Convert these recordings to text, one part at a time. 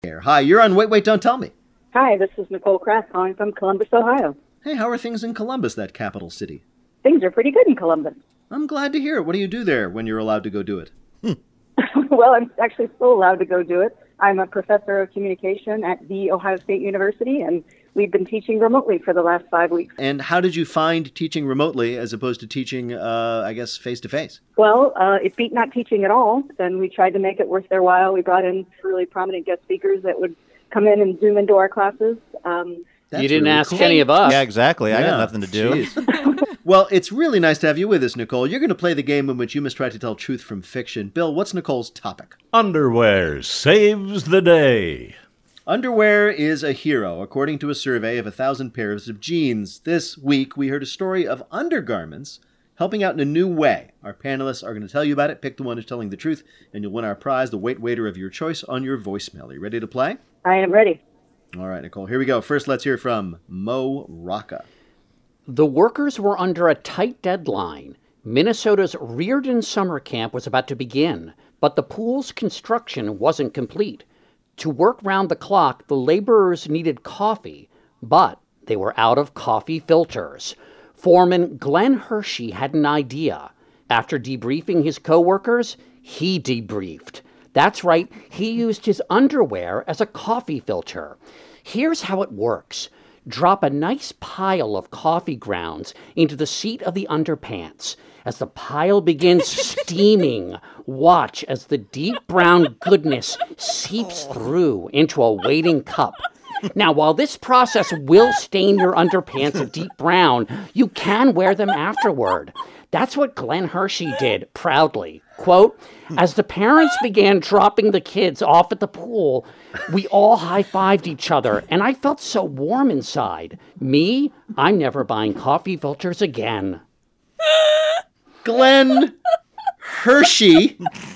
Hi, you're on Wait, Don't Tell Me. Hi, this is Nicole Kraft calling from Columbus, Ohio. Hey, how are things in Columbus, that capital city? Things are pretty good in Columbus. I'm glad to hear it. What do you do there when you're allowed to go do it? Well, I'm actually still allowed to go do it. I'm a professor of communication at The Ohio State University, and we've been teaching remotely for the last 5 weeks. And how did you find teaching remotely as opposed to teaching, face-to-face? Well, it beat not teaching at all, and we tried to make it worth their while. We brought in really prominent guest speakers that would come in and Zoom into our classes. You didn't ask any of us. Yeah, exactly. I got nothing to do. Well, it's really nice to have you with us, Nicole. You're going to play the game in which you must try to tell truth from fiction. Bill, what's Nicole's topic? Underwear saves the day. Underwear is a hero, according to a survey of 1,000 pairs of jeans. This week, we heard a story of undergarments helping out in a new way. Our panelists are going to tell you about it. Pick the one who's telling the truth, and you'll win our prize, the Wait Waiter of your choice, on your voicemail. Are you ready to play? I am ready. All right, Nicole, here we go. First, let's hear from Mo Rocca. The workers were under a tight deadline. Minnesota's Reardon summer camp was about to begin, but the pool's construction wasn't complete. To work round the clock, the laborers needed coffee, but they were out of coffee filters. Foreman Glenn Hershey had an idea. After debriefing his coworkers, he debriefed. That's right, he used his underwear as a coffee filter. Here's how it works. Drop a nice pile of coffee grounds into the seat of the underpants. As the pile begins steaming, watch as the deep brown goodness seeps through into a waiting cup. Now, while this process will stain your underpants a deep brown, you can wear them afterward. That's what Glenn Hershey did, proudly. Quote, as the parents began dropping the kids off at the pool, we all high-fived each other, and I felt so warm inside. Me, I'm never buying coffee filters again. Glenn Hershey,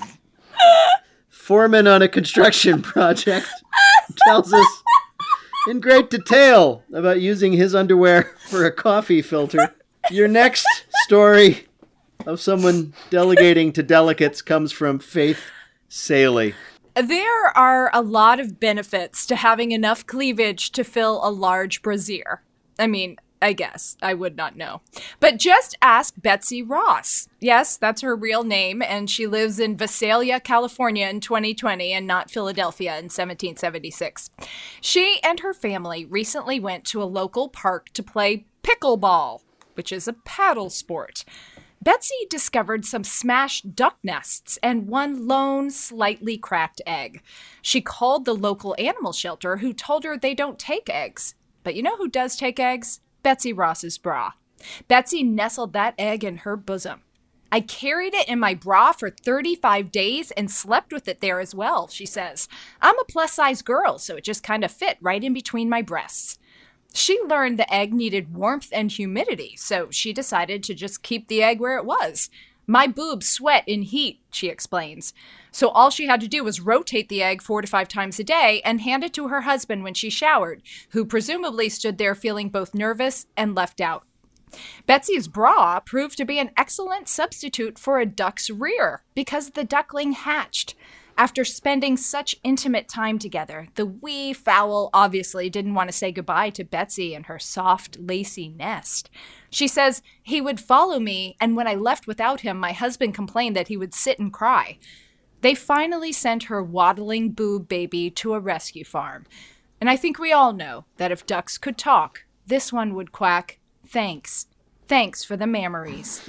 foreman on a construction project, tells us in great detail about using his underwear for a coffee filter. Your next story of someone delegating to delegates comes from Faith Saley. There are a lot of benefits to having enough cleavage to fill a large brassiere. I mean, I guess. I would not know. But just ask Betsy Ross. Yes, that's her real name, and she lives in Visalia, California in 2020 and not Philadelphia in 1776. She and her family recently went to a local park to play pickleball, which is a paddle sport. Betsy discovered some smashed duck nests and one lone, slightly cracked egg. She called the local animal shelter, who told her they don't take eggs. But you know who does take eggs? Betsy Ross's bra. Betsy nestled that egg in her bosom. I carried it in my bra for 35 days and slept with it there as well, she says. I'm a plus-size girl, so it just kind of fit right in between my breasts. She learned the egg needed warmth and humidity, so she decided to just keep the egg where it was. My boobs sweat in heat, she explains. So all she had to do was rotate the egg 4 to 5 times a day and hand it to her husband when she showered, who presumably stood there feeling both nervous and left out. Betsy's bra proved to be an excellent substitute for a duck's rear because the duckling hatched. After spending such intimate time together, the wee fowl obviously didn't want to say goodbye to Betsy and her soft, lacy nest. She says, he would follow me, and when I left without him, my husband complained that he would sit and cry. They finally sent her waddling boob baby to a rescue farm. And I think we all know that if ducks could talk, this one would quack, thanks. Thanks for the memories.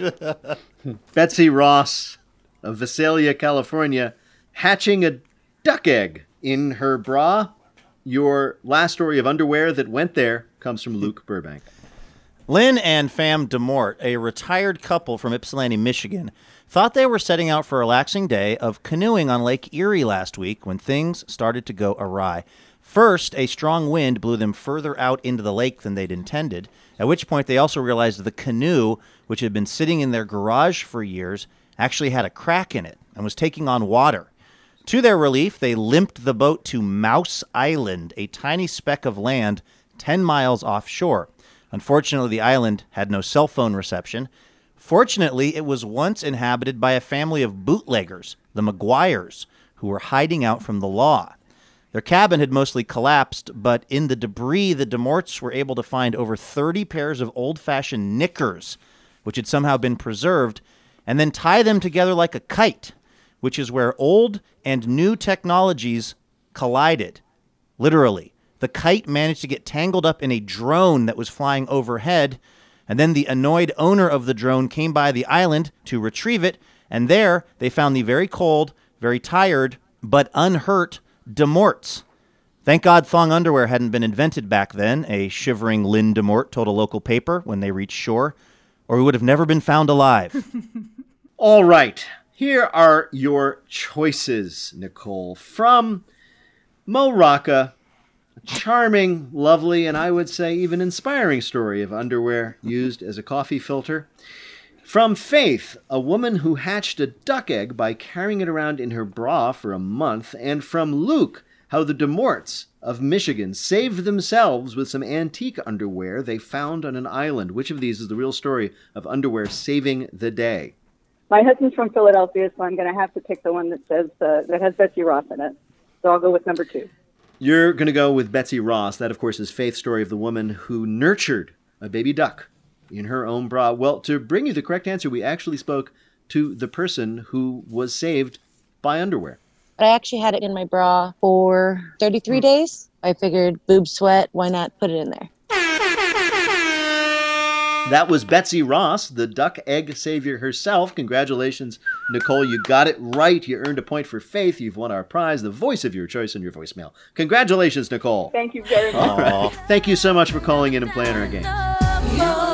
Betsy Ross of Visalia, California, hatching a duck egg in her bra. Your last story of underwear that went there comes from Luke Burbank. Lynn and Pham DeMort, a retired couple from Ypsilanti, Michigan, thought they were setting out for a relaxing day of canoeing on Lake Erie last week when things started to go awry. First, a strong wind blew them further out into the lake than they'd intended, at which point they also realized the canoe, which had been sitting in their garage for years, actually had a crack in it and was taking on water. To their relief, they limped the boat to Mouse Island, a tiny speck of land 10 miles offshore. Unfortunately, the island had no cell phone reception. Fortunately, it was once inhabited by a family of bootleggers, the McGuires, who were hiding out from the law. Their cabin had mostly collapsed, but in the debris, the DeMorts were able to find over 30 pairs of old-fashioned knickers, which had somehow been preserved, and then tie them together like a kite, which is where old and new technologies collided. Literally. The kite managed to get tangled up in a drone that was flying overhead, and then the annoyed owner of the drone came by the island to retrieve it, and there they found the very cold, very tired, but unhurt DeMorts. Thank God thong underwear hadn't been invented back then, a shivering Lynn DeMort told a local paper when they reached shore, or we would have never been found alive. All right, here are your choices, Nicole. From Mo Rocca, a charming, lovely, and I would say even inspiring story of underwear used as a coffee filter. From Faith, a woman who hatched a duck egg by carrying it around in her bra for a month. And from Luke, how the DeMorts of Michigan saved themselves with some antique underwear they found on an island. Which of these is the real story of underwear saving the day? My husband's from Philadelphia, so I'm going to have to pick the one that says that has Betsy Ross in it. So I'll go with number 2. You're going to go with Betsy Ross. That, of course, is Faith's story of the woman who nurtured a baby duck in her own bra. Well, to bring you the correct answer, we actually spoke to the person who was saved by underwear. I actually had it in my bra for 33 days. I figured boob sweat, why not put it in there? That was Betsy Ross, the duck egg savior herself. Congratulations, Nicole. You got it right. You earned a point for Faith. You've won our prize, the voice of your choice in your voicemail. Congratulations, Nicole. Thank you very much. All right. Thank you so much for calling in and playing our game.